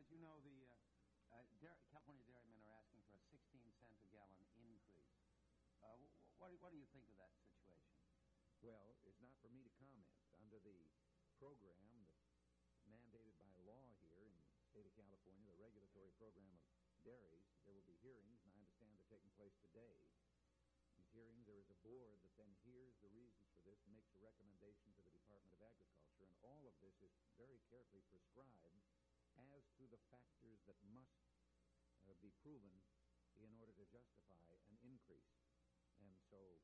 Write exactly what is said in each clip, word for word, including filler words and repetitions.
you know, the uh, uh, dairy, California dairymen are asking for a sixteen cent a gallon increase. Uh, what, do, what do you think of that situation? Well, it's not for me to comment. Under the program that's mandated by law here in the state of California, the regulatory program of dairies, there will be hearings, and I understand they're taking place today. These hearings, there is a board that then hears the reasons for this and makes a recommendation to the Department of Agriculture, and all of this is very carefully prescribed as to the factors that must uh, be proven in order to justify an increase. And so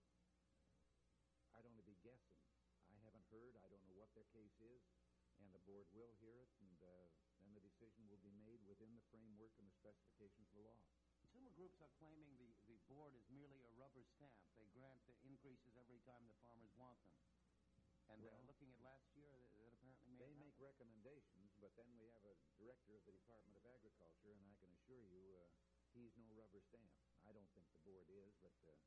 I'd only be guessing. I haven't heard. I don't know what their case is, and the board will hear it, and uh, then the decision will be made within the framework and the specifications of the law. Consumer groups are claiming the, the board is merely a rubber stamp. They grant the increases every time the farmers want them. And well, uh, looking at last year, that, that apparently made They it make happen. recommendations, but then we have a director of the Department of Agriculture, and I can assure you uh, he's no rubber stamp. I don't think the board is, but... Uh,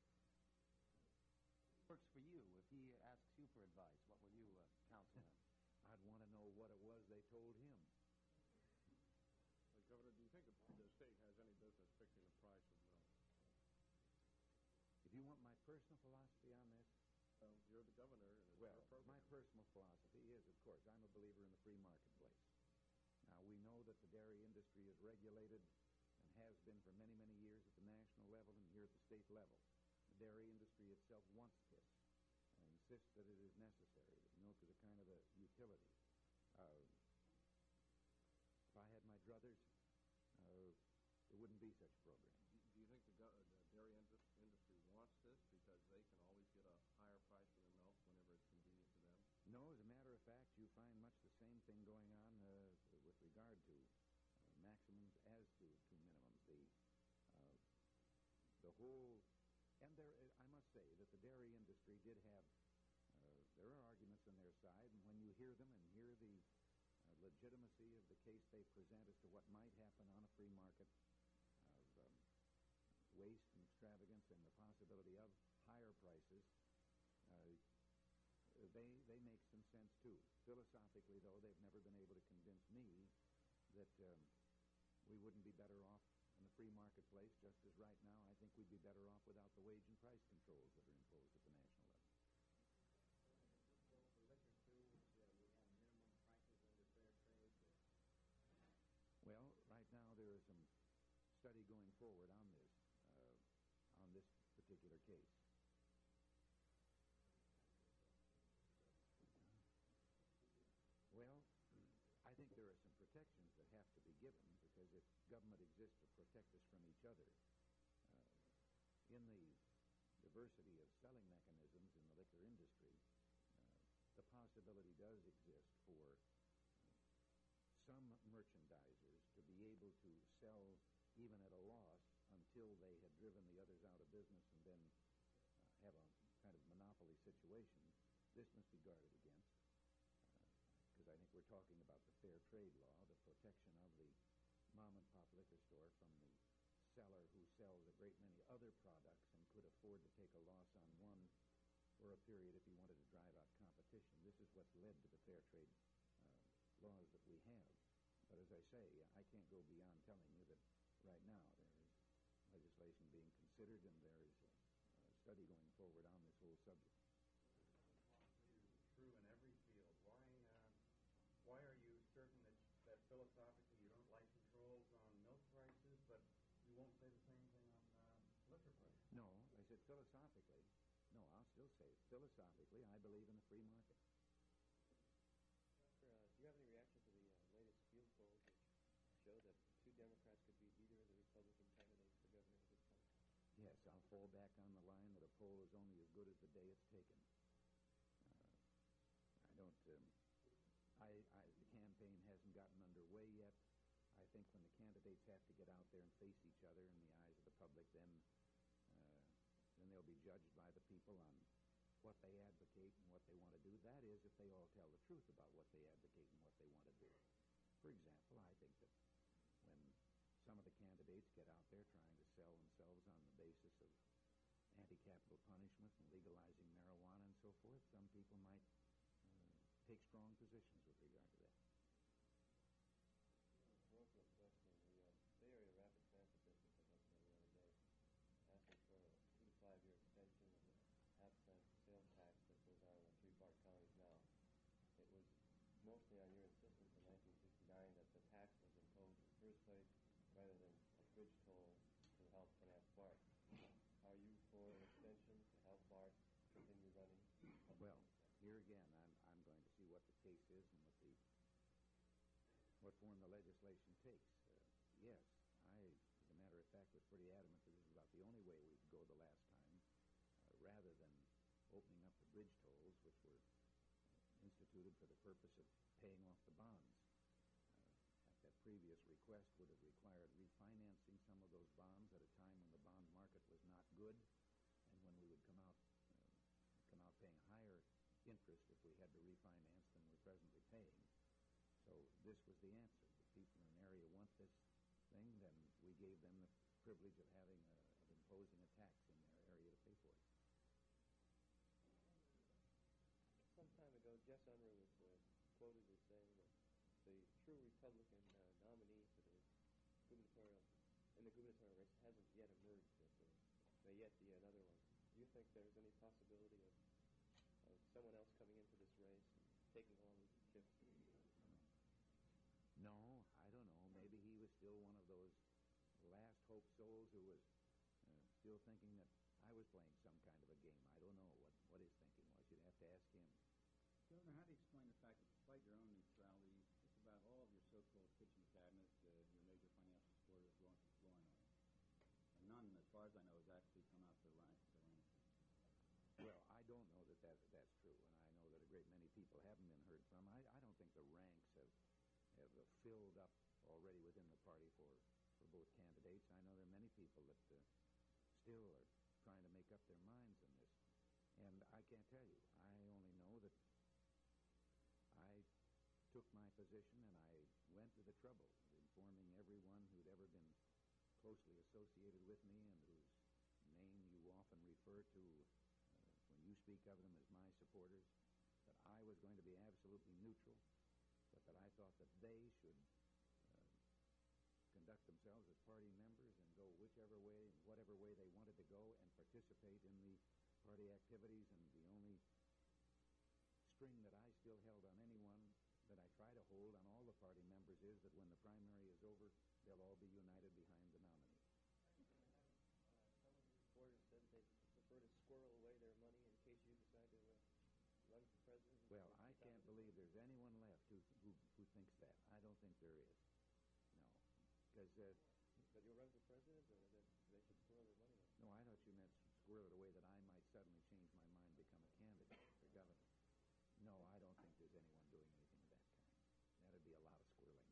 works for you. If he asks you for advice, what will you uh, counsel him? I'd want to know what it was they told him. Uh, Governor, do you think the state has any business fixing the price of milk? If you want my personal philosophy on this, well, you're the governor. And it's well, your my personal philosophy is, of course, I'm a believer in the free marketplace. Now, we know that the dairy industry is regulated and has been for many, many years at the national level and here at the state level. The dairy industry itself wants this and insists that it is necessary, that milk is a kind of a utility. Uh, if I had my druthers, uh, there wouldn't be such a program. Do, do you think the, go- the dairy indus- industry wants this because they can always get a higher price for their milk whenever it's convenient to them? No, as a matter of fact, you find much the same thing going on uh, with regard to uh, maximums as to, to minimums. The, uh, the whole... And there, I must say that the dairy industry did have, uh, there are arguments on their side, and when you hear them and hear the uh, legitimacy of the case they present as to what might happen on a free market of um, waste and extravagance and the possibility of higher prices, uh, they, they make some sense too. Philosophically, though, they've never been able to convince me that um, we wouldn't be better off in the free marketplace, just as right now I think we'd be better off without the wage and price controls that are imposed at the national level. So for liquor stores, uh, we have minimum prices under fair trade. Well, right now there is some study going forward on this, uh, on this particular case. Well, I think there are some protections that have to be given, because if government exists to protect us from each other, uh, in the diversity of selling mechanisms in the liquor industry, uh, the possibility does exist for uh, some merchandisers to be able to sell even at a loss until they had driven the others out of business and then uh, have a kind of monopoly situation. This must be guarded against, because I think we're talking about the fair trade law, the protection of the mom-and-pop liquor store from the seller who sells a great many other products and could afford to take a loss on one for a period if he wanted to drive out competition. This is what's led to the fair trade uh, laws that we have. But as I say, I can't go beyond telling you that right now there is legislation being considered and there is a, a study going forward on this whole subject. True in every field. Why uh, why are you certain that, that philosophically you don't like controls on milk prices, but you won't say the same thing on uh, liquor prices? No, I said philosophically. No, I'll still say it. Philosophically, I believe in the free market. Uh, do you have any reaction to the uh, latest field polls which show that two Democrats could beat either of the Republican candidates for governor of this country? Yes, I'll fall back on the line that a poll is only as good as the day it's taken. Uh, I don't, um, I, I, the campaign hasn't gotten underway yet. I think when the candidates have to get out there and face each other in the eyes of the public, then, uh, then they'll be judged by the people on what they advocate and what they want to do. That is, if they all tell the truth about what they advocate and what they want to do. For example, I think that when some of the candidates get out there trying to sell themselves on the basis of anti-capital punishment and legalizing marijuana and so forth, some people might uh, take strong positions with regard to that. Parochial question. bridge toll to help finance BART. Are you for an extension to help BART continue running? Well, here again, I'm I'm going to see what the case is and what the what form the legislation takes. Uh, yes, I, as a matter of fact, was pretty adamant that this is about the only way we could go the last time, uh, rather than opening up the bridge tolls, which were instituted for the purpose of paying off the bonds. Uh, that previous request would have required refinancing some of those bonds at a time when the bond market was not good, and when we would come out uh, come out paying higher interest if we had to refinance than we're presently paying. So this was the answer. If people in an area want this thing, then we gave them the privilege of having a, of imposing a tax in their area to pay for it. Some time ago, Jess Unruh was uh, quoted as saying that the true Republican uh, nominee for the gubernatorial in the gubernatorial race hasn't yet emerged. That there may yet be another one. Do you think there's any possibility of, of someone else coming into this race and taking on the chip? No, I don't know. Maybe he was still one of those last hope souls who was uh, still thinking that I was playing some kind of a game. I don't know what, what his thinking was. You'd have to ask him. Governor, how do you explain the fact that despite your own neutrality, just about all of your so-called kitchen cabinet, uh, your major financial supporters, are going to Flournoy? And none, as far as I know, has actually come out to rank. To rank. Well, I don't know that, that that's true, and I know that a great many people haven't been heard from. I, I don't think the ranks have have uh, filled up already within the party for, for both candidates. I know there are many people that uh, still are trying to make up their minds on this. And I can't tell you. I only know that I took my position and I went to the trouble of informing everyone who'd ever been closely associated with me and whose name you often refer to uh, when you speak of them as my supporters, that I was going to be absolutely neutral, but that I thought that they should uh, conduct themselves as party members and go whichever way, whatever way they wanted to go, and participate in the party activities. And the only string that I still held on anyone that I try to hold on all the party members is that when the primary is over, they'll all be united behind the nominee. Uh, some of your supporters said they prefer to squirrel away their money in case you decide to uh, run for president. Well, I can't believe there's anyone left who, who who thinks that. I don't think there is. No, because uh, But you'll run for president, or that they should squirrel their money away? no, I thought you meant squirrel it away that I might suddenly change my mind, become a candidate for governor. No, I don't think there's anyone doing anything of that kind. That'd be a lot of squirreling.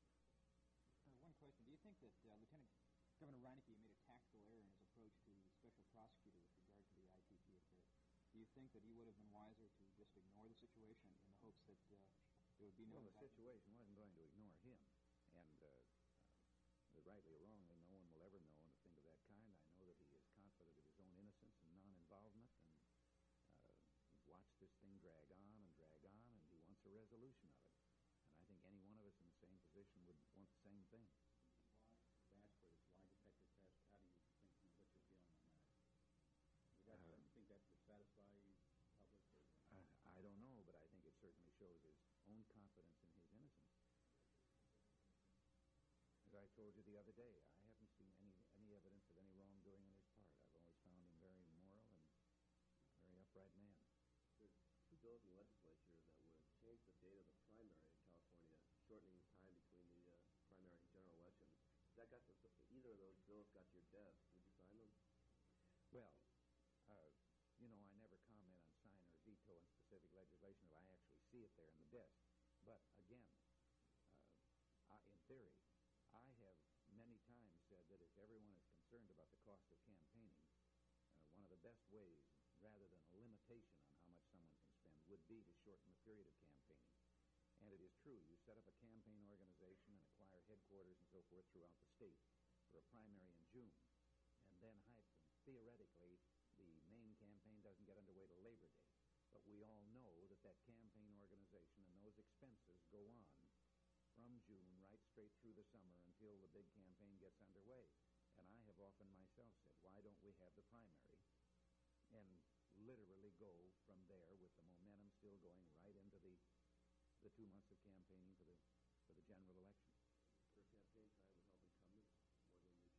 Uh, one question: do you think that uh, Lieutenant Governor Reineke made a tactical error in his approach to the special prosecutor with regard to the I T P affair? Do you think that he would have been wiser to just ignore the situation in the hopes that uh, there would be no... Well, the situation wasn't going to ignore him. And uh, uh, rightly or wrongly, no one will ever know anything of that kind. I know that he is confident of his own innocence and non-involvement, and uh, he's watched this thing drag on and drag on, and he wants a resolution of it. And I think any one of us in the same position would want the same thing. Why? Ask for this lie detector test. How do you think, you know, what's your feeling on that? Would that, Uh, do you think that would satisfy the public? Or? I, I don't know, but I think it certainly shows his own confidence in his innocence. As I told you the other day, I haven't seen any any evidence of any wrongdoing on his part. I've always found him very moral and a very upright man. There's two bills in the legislature that would change the date of the primary in California, shortening the time between the uh, primary and general election. That got to, either of those bills got to your desk. Would you sign them? Well, uh, you know, I never comment on sign or veto on specific legislation if I actually see it there in the desk. But again, uh, I, in theory, I have many times said that if everyone is concerned about the cost of campaigning, uh, one of the best ways, rather than a limitation on how much someone can spend, would be to shorten the period of campaigning. And it is true, you set up a campaign organization and acquire headquarters and so forth throughout the state for a primary in June, and then theoretically the main campaign doesn't get underway till Labor Day. But we all know that that campaign organization and those expenses go on from June right straight through the summer until the big campaign gets underway. And I have often myself said, why don't we have the primary and literally go from there with the momentum still going right into the the two months of campaigning for the for the general election. For campaign time with help incumbents more than the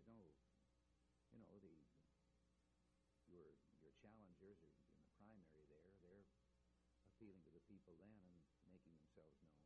there's no, you know, the your your challengers are in the primary there. They're appealing to the people then and making themselves known.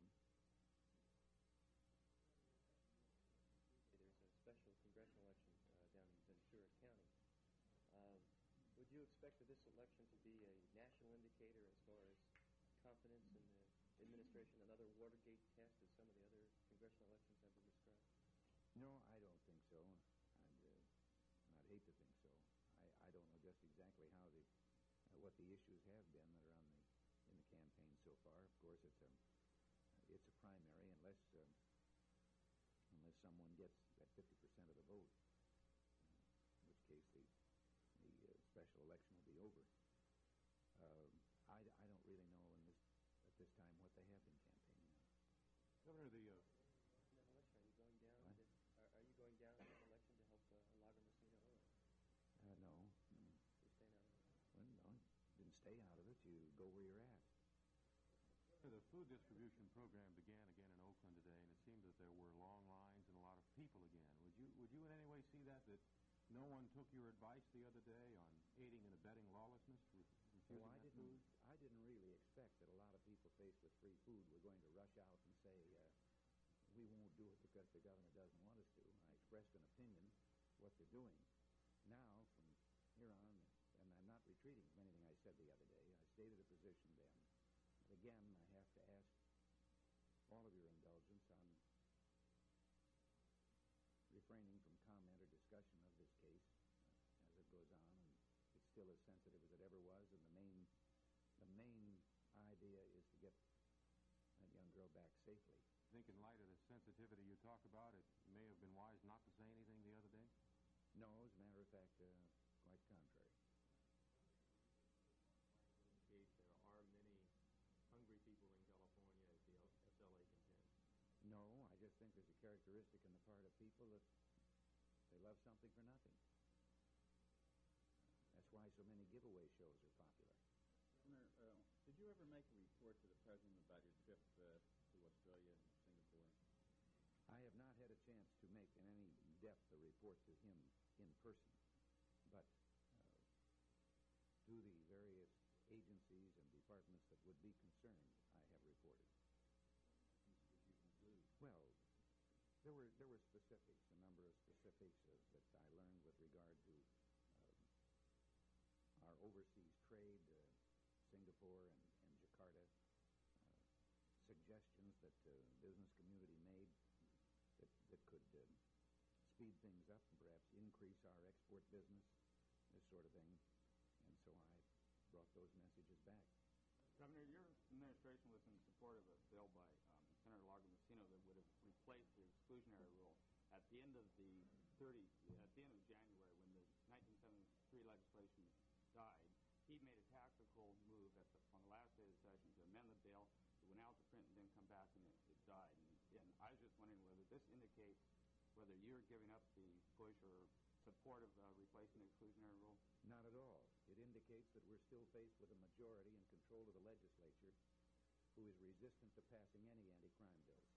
There's a special congressional election uh, down in Ventura County. Um, would you expect that this election to be a national indicator as far as confidence in the administration, another Watergate test, as some of the other congressional elections have been described? No, I don't think so. I'd, uh, I'd hate to think so. I, I don't know just exactly how the uh, what the issues have been that are on the in the campaign so far. Of course, it's a it's a primary unless uh, unless someone gets that fifty percent of the vote, uh, in which case the the uh, special election will be over. Um, I, I don't really know in this at this time what they have been campaigning on. Governor, the uh, That election, are you going down? What? To, are, are you going down in that election to help uh, Lago Messina? Or Uh, no, no. you're staying out of it? Well, no, you didn't stay out of it. You go where you're at. the food distribution program began again in Oakland today, and it seemed that there were long lines and a lot of people again. Would you would you in any way see that that no one took your advice the other day on aiding and abetting lawlessness, re- refusing Well, I that didn't. food? I didn't really expect that a lot of people faced with free food were going to rush out and say, uh, "We won't do it because the governor doesn't want us to." I expressed an opinion, what they're doing. Now, from here on, and I'm not retreating from anything I said the other day. I stated a position then. But again, I have to ask all of your indulgence on refraining from comment or discussion of this case uh, as it goes on, and it's still as sensitive as it ever was, and the main the main idea is to get that young girl back safely. I think in light of the sensitivity you talk about, it may have been wise not to say anything the other day? No, as a matter of fact, uh, quite contrary. Indicate there are many hungry people in California, as the S L A contends. No, I just think there's a characteristic in the part of people that they love something for nothing. That's why so many giveaway shows are popular. Governor, uh, did you ever make a report to the president about your trip uh, to Australia and Singapore? I have not had a chance to make in any depth a report to him in person, but uh, to the various agencies and departments that would be concerned, I have reported. Did you conclude? Well, there were there were specifics, a number of specifics uh, that I learned with regard to um, our overseas trade, uh, Singapore and, and Jakarta, uh, suggestions that the uh, business community made that, that could uh, speed things up and perhaps increase our export business, this sort of thing. And so I brought those messages back. Governor, your administration was in support of a bill by um, Senator Lago Messina that would have replaced the exclusionary rule. At the end of the thirty, at the end of January, when the nineteen seventy-three legislation died, he made a tactical move at the, on the last day of the session to amend the bill. It went out to print and then come back, and it, it died. And, and I was just wondering whether this indicates whether you're giving up the push or support of uh, replacing the exclusionary rule? Not at all. It indicates that we're still faced with a majority in control of the legislature who is resistant to passing any anti-crime bills.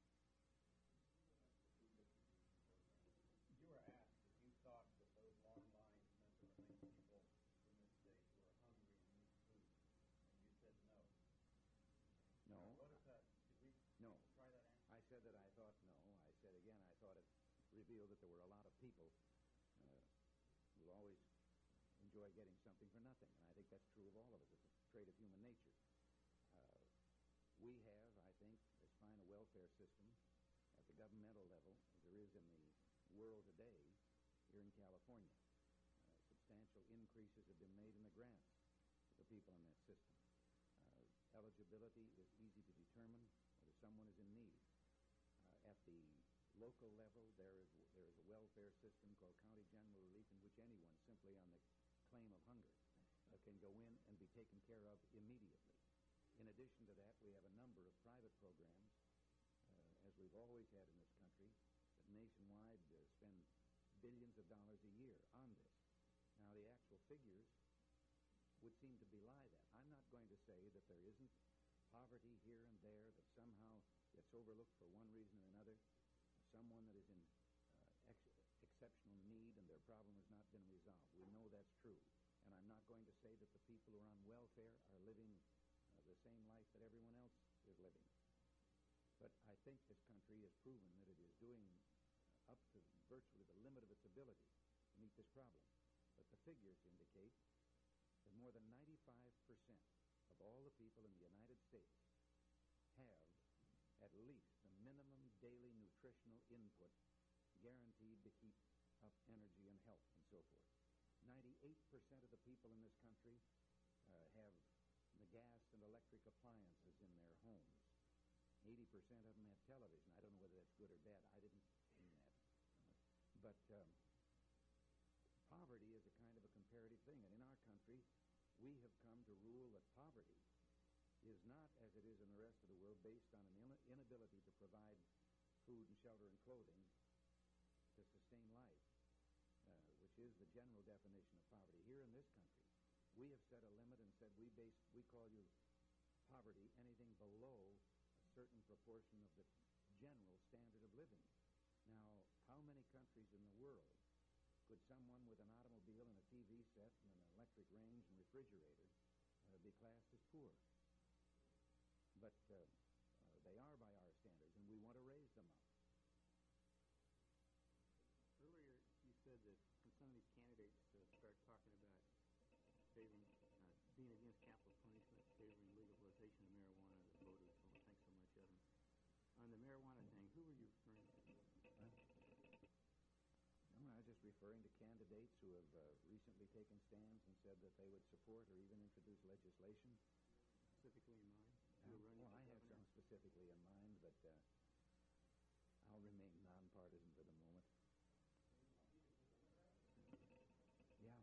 You were asked if you thought that those long lines meant there were many people in this state who were hungry and need food, and you said no. No. Now, what is that? Did we No. try that answer? I said that I thought no. I said again, I thought it revealed that there were a lot of people uh, who always enjoy getting something for nothing, and I think that's true of all of us. It's a trait of human nature. Uh, we have, I think, as fine a welfare system at the governmental level as there is in the world today here in California. Uh, substantial increases have been made in the grants to the people in that system. Uh, eligibility is easy to determine whether someone is in need. Uh, at the local level, there is there is a welfare system called County General Relief in which anyone, simply on the claim of hunger, uh, can go in and be taken care of immediately. In addition to that, we have a number of private programs, uh, as we've always had in this country, that nationwide uh, spend billions of dollars a year on this. Now, the actual figures would seem to belie that. I'm not going to say that there isn't poverty here and there that somehow gets overlooked for one reason or another. Someone that is in uh, ex- exceptional exceptional need and their problem has not been resolved. We know that's true. And I'm not going to say that the people who are on welfare are living uh, the same life that everyone else is living. But I think this country has proven that it is doing uh, up to virtually the limit of its ability to meet this problem. But the figures indicate that more than ninety-five percent of all the people in the United States have at least the minimum daily nutritional input guaranteed to keep up energy and health and so forth. ninety-eight percent of the people in this country uh, have the gas and electric appliances in their homes. eighty percent of them have television. I don't know whether that's good or bad. I didn't mean that. But um, poverty is a kind of a comparative thing. And in our country, we have come to rule that poverty is not, as it is in the rest of the world, based on an in- inability to provide food and shelter and clothing to sustain life, uh, which is the general definition of poverty. Here in this country, we have set a limit and said we base we call you poverty anything below a certain proportion of the general standard of living. Now, how many countries in the world could someone with an automobile and a T V set and an electric range and refrigerator uh, be classed as poor? But uh, uh, they are by our standards, and we want to raise them up. Earlier, you said that when some of these candidates uh, start talking about favoring, uh, being against capital punishment, favoring legalization of marijuana, that voters won't think so much of them. On the marijuana thing, who were you referring to? Huh? No, I was just referring to candidates who have uh, recently taken stands and said that they would support or even introduce legislation. Specifically in mind? Uh, well, I have some specifically in mind, but uh, I'll remain nonpartisan for the moment. Yeah.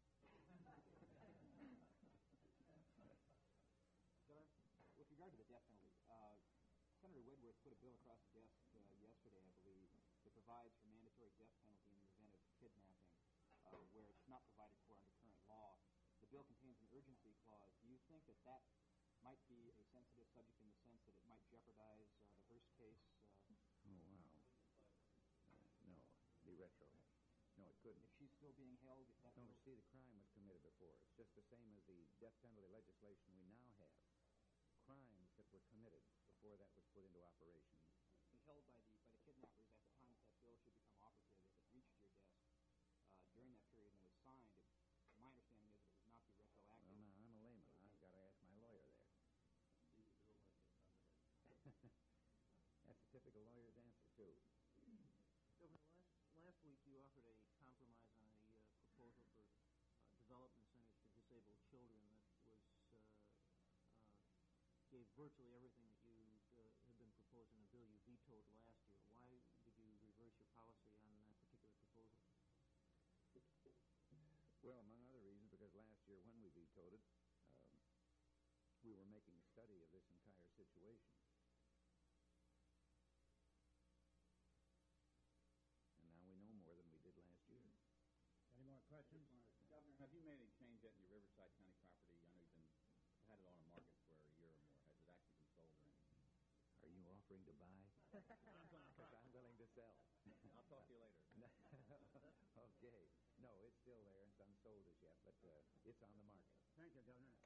Governor, with regard to the death penalty, uh, Senator Wedworth put a bill across the desk uh, yesterday, I believe, that provides for mandatory death penalty in the event of kidnapping, uh, where it's not provided for under current law. The bill contains an urgency clause. Do you think that that might be a sensitive subject in the sense that it might jeopardize uh, the Hearst case? Uh, oh, wow. Uh, no, be retroactive. No, it couldn't. If she's still being held? If that no, but see, the crime was committed before. It's just the same as the death penalty legislation we now have. Crimes that were committed before that was put into operation. Be held by the by the kidnappers at the time that that bill should become operative. If it reached your desk uh, during that period and was signed, it, my understanding is that it would not be retroactive. Well, now, I'm a layman. I've got to ask my lawyer there. That's a typical lawyer's answer, too. Governor, last, last week you offered a compromise on a uh, proposal for uh, development centers for disabled children that was uh, uh, gave virtually everything that you uh, had been proposed in a bill you vetoed last year. Why did you reverse your policy on that particular proposal? Well, among other reasons, because last year when we vetoed it, um, we were making a study of this entire situation. And now we know more than we did last year. Any more questions? Governor, have you made any change yet in your Riverside County property? I know you've been had it on the market for a year or more. Has it actually been sold or anything? Are you offering to buy? Because I'm willing to sell. I'll talk to you later. Okay. No, it's still there. It's unsold as yet, but uh, it's on the market. Thank you, Governor.